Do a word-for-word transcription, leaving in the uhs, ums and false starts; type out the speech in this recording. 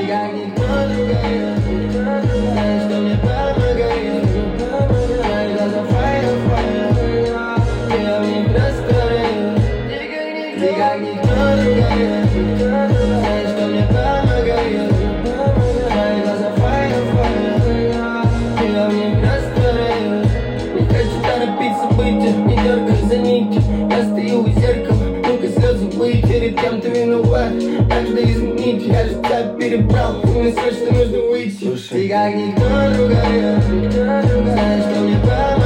как никто другая. Знаешь, что мне помогает. Мои глаза fire, fire. Я в них растворяю. Ты как никто другая. Знаешь, что мне помогает. Мои глаза fire, fire. Я в них растворяю. Не хочу торопиться быть, не дергай за нити. Я стою у зеркала, ну-ка слезы вытереть, кем ты виноват. Так что изменить, я же тебя перебрал. Ты мне срочно нужно выйти. Ты как никто другая. Знаешь, что мне помогает.